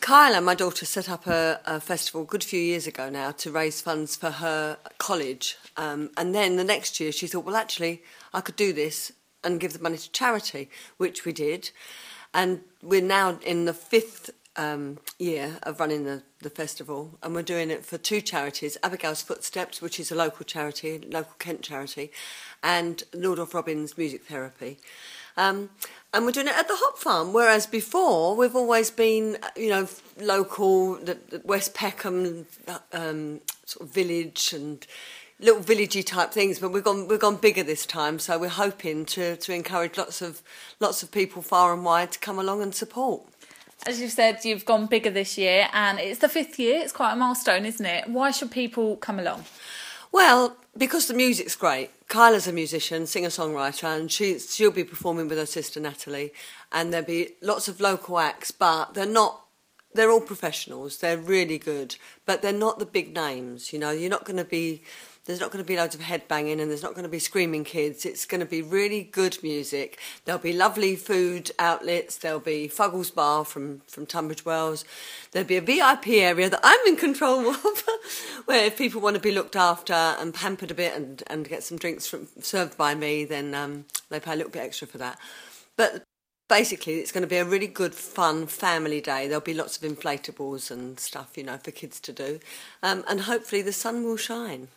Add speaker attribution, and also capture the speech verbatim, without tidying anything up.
Speaker 1: Kyla, my daughter, set up a, a festival a good few years ago now to raise funds for her college. Um, and then the next year she thought, well, actually, I could do this and give the money to charity, which we did. And we're now in the fifth um, year of running the, the festival, and we're doing it for two charities, Abigail's Footsteps, which is a local charity, local Kent charity, and Lord of Robin's Music Therapy. Um, and we're doing it at the Hop Farm, whereas before we've always been, you know, local, the, the West Peckham um, sort of village and little villagey type things. But we've gone we've gone bigger this time, so we're hoping to, to encourage lots of lots of people far and wide to come along and support.
Speaker 2: As you've said, you've gone bigger this year, and it's the fifth year. It's quite a milestone, isn't it? Why should people come along?
Speaker 1: Well, because the music's great. Kyla's a musician, singer-songwriter, and she, she'll be performing with her sister Natalie, and there'll be lots of local acts, but they're not, they're all professionals, they're really good, but they're not the big names, you know, you're not going to be, there's not going to be loads of headbanging and there's not going to be screaming kids. It's going to be really good music. There'll be lovely food outlets. There'll be Fuggles Bar from, from Tunbridge Wells. There'll be a V I P area that I'm in control of where if people want to be looked after and pampered a bit and, and get some drinks from, served by me, then um, they pay a little bit extra for that. But basically, it's going to be a really good, fun family day. There'll be lots of inflatables and stuff, you know, for kids to do. Um, and hopefully the sun will shine.